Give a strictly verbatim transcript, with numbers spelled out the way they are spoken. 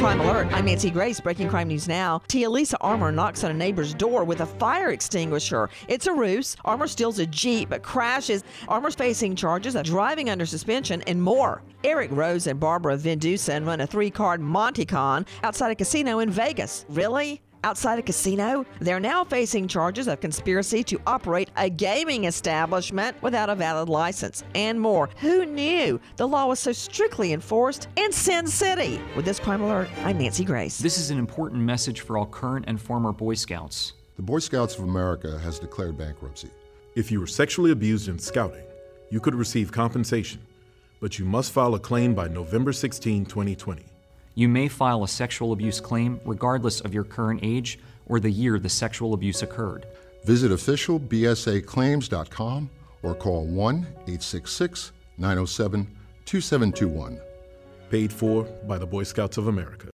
Crime Alert. I'm Nancy Grace. Breaking crime news now. Tia Lisa Armour knocks on a neighbor's door with a fire extinguisher. It's a ruse. Armour steals a Jeep but crashes. Armour's facing charges of driving under suspension and more. Eric Rose and Barbara Vindusen run a three-card Monte Con outside a casino in Vegas. Really? Outside a casino? They're now facing charges of conspiracy to operate a gaming establishment without a valid license and more. Who knew the law was so strictly enforced in Sin City? With this Crime Alert, I'm Nancy Grace. This is an important message for all current and former Boy Scouts. The Boy Scouts of America has declared bankruptcy. If you were sexually abused in scouting, you could receive compensation, but you must file a claim by November sixteenth, twenty twenty. You may file a sexual abuse claim regardless of your current age or the year the sexual abuse occurred. Visit official b s a claims dot com or call one eight six six, nine oh seven, two seven two one. Paid for by the Boy Scouts of America.